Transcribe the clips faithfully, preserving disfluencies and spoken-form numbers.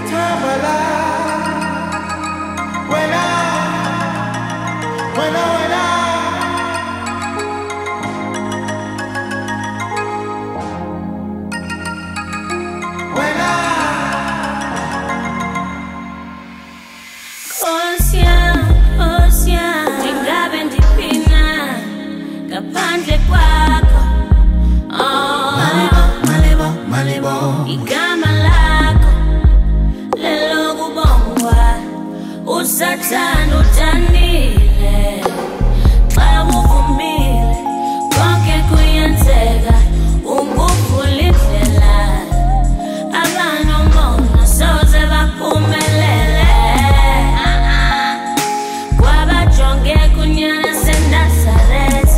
Ngaphandle kwakho oh Malibo Malibo igama lakho lelo kubongwa usathana utanile xa uvumile konke kuyenzeka unguvula indlela abanomona soze baphumelele kwabajonge kunyana seNazaretha.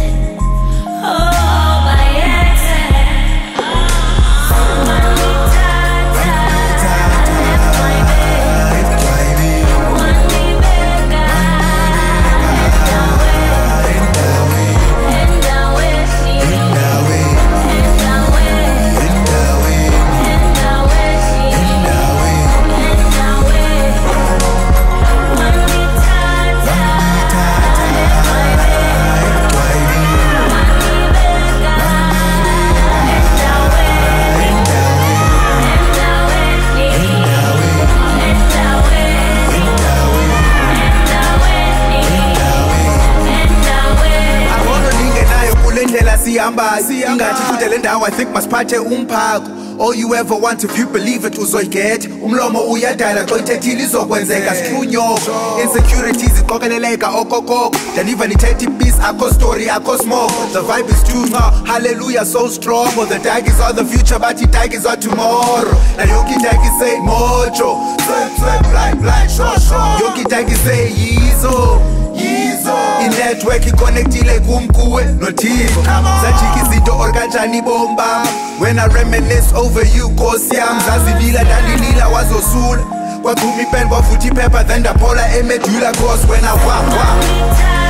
Ingathi kude le ndawo I think masiphathe umphako. All you ever want if you believe it uzoyiget. Umlomo uyadala xa ithethile izokwenzeka sithunyoko. Insecurities iqokeleleka okokoko. Then even ithethe peace akho story akho smoke. The vibe is too strong. Hallelujah so strong. Well, the daggers are the future but the daggers are tomorrow. Now yoki daggy say mojo. Swip swip blind blind sure sure. Yoki daggy say yizo. I-network iconnectile kumkuwe noThixo sajika izinto or kanjani bomba. When I reminisce over you Nkosi yami zazilila ndandilila wazosula kwaphuma ipen kwavuthi iphepha then ndaphola emedulla cause when I walk walk